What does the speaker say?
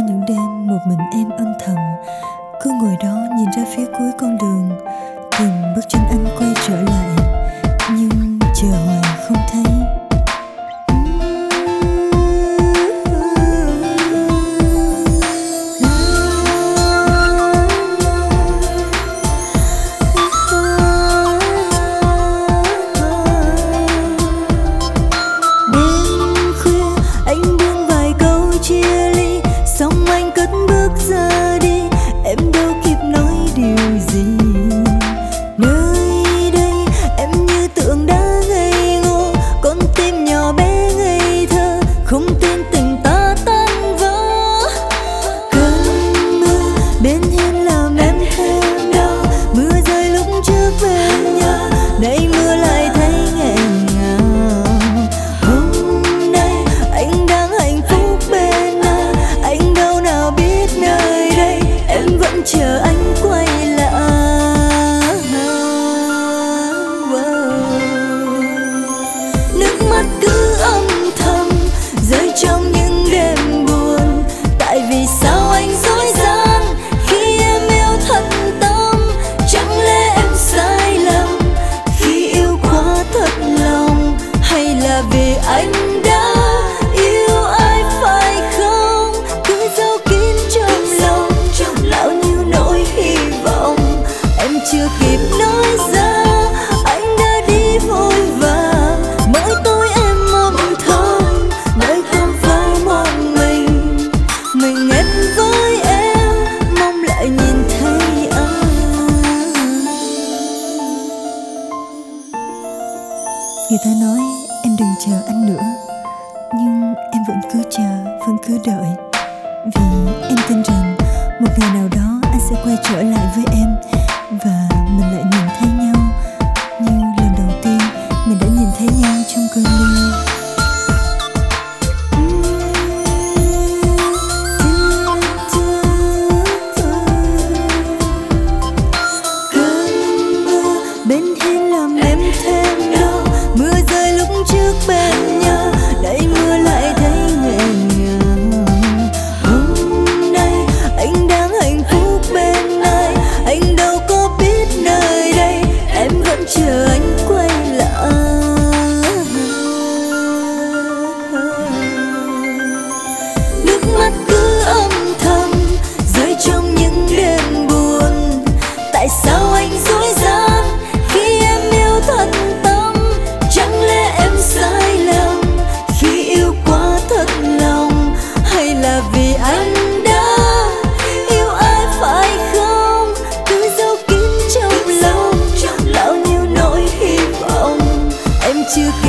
những đêm một mình em âm thầm, cứ ngồi đó nhìn ra phía cuối con đường, tìm bước chân anh quay trở lại, nhưng chờ hoài không thấy. Ra đi em đâu kịp nói điều gì, nơi đây em như tượng đá ngây ngô, con tim nhỏ bé ngây thơ không tin tình ta tan vỡ. Cơn mưa bên hiên làm em thêm đau, mưa rơi lúc trước bên nhau, nay mưa lại thấy nghẹn ngào. Hôm nay anh đang hạnh phúc bên ai, anh đâu nào biết nơi đây em vẫn chờ anh quay lại. Nước mắt cứ âm thầm rơi trong những đêm buồn, tại vì sao anh dối gian khi em yêu thật tâm? Chẳng lẽ em sai lầm khi yêu quá thật lòng, hay là vì anh đã yêu ai phải không? Cứ giấu kín trong lòng bao nhiêu nỗi hy vọng, em chưa kịp nói ra anh đã đi vội vàng. Mỗi tối em âm thầm nơi con phố một mình em với em mong lại nhìn thấy anh. Người ta nói em đừng chờ anh nữa, nhưng em vẫn cứ chờ, vẫn cứ đợi, vì em tin rằng một ngày nào đó anh sẽ quay trở lại với em, và mình lại nhìn thấy nhau như lần đầu tiên mình đã nhìn thấy nhau trong cơn mưa. Cơn mưa bên hiên làm em thêm đau, mưa rơi lúc trước bên nhau, đây mưa lại thấy nghẹn ngào. Hôm nay anh đang hạnh phúc bên ai, anh đâu có biết nơi đây em vẫn chờ anh quay lại. Nước mắt cứ âm thầm rơi trong những đêm buồn, tại sao anh dối gian khi em yêu thật tâm? Chẳng lẽ em sai lầm khi yêu quá thật lòng, hay là vì anh đã yêu ai phải không? Cứ giấu kín trong lòng bao nhiêu nỗi hy vọng, em chưa